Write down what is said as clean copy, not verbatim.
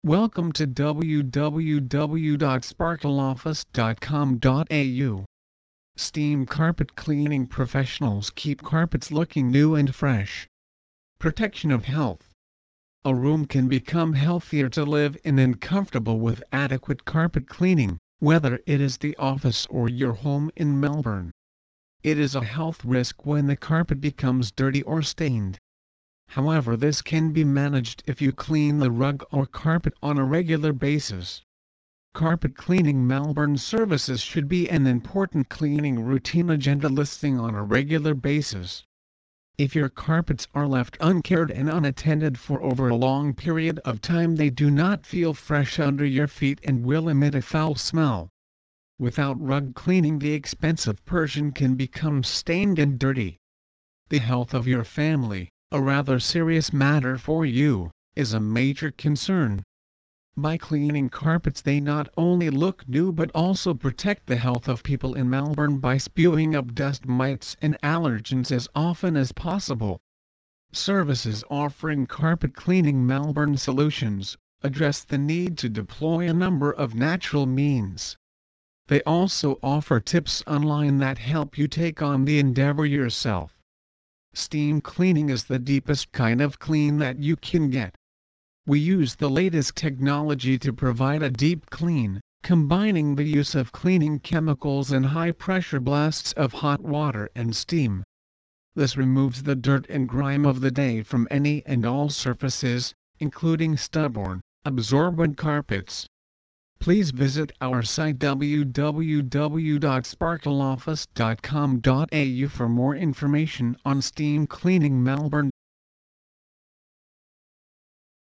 Welcome to www.sparkleoffice.com.au. Steam carpet cleaning professionals keep carpets looking new and fresh. Protection of health. A room can become healthier to live in and comfortable with adequate carpet cleaning, whether it is the office or your home in Melbourne. It is a health risk when the carpet becomes dirty or stained. However, this can be managed if you clean the rug or carpet on a regular basis. Carpet cleaning Melbourne services should be an important cleaning routine agenda listing on a regular basis. If your carpets are left uncared and unattended for over a long period of time, they do not feel fresh under your feet and will emit a foul smell. Without rug cleaning, the expensive Persian can become stained and dirty. The health of your family, a rather serious matter for you, is a major concern. By cleaning carpets, they not only look new but also protect the health of people in Melbourne by spewing up dust mites and allergens as often as possible. Services offering carpet cleaning Melbourne solutions address the need to deploy a number of natural means. They also offer tips online that help you take on the endeavor yourself. Steam cleaning is the deepest kind of clean that you can get. We use the latest technology to provide a deep clean, combining the use of cleaning chemicals and high-pressure blasts of hot water and steam. This removes the dirt and grime of the day from any and all surfaces, including stubborn, absorbent carpets. Please visit our site www.sparkleoffice.com.au for more information on steam cleaning Melbourne.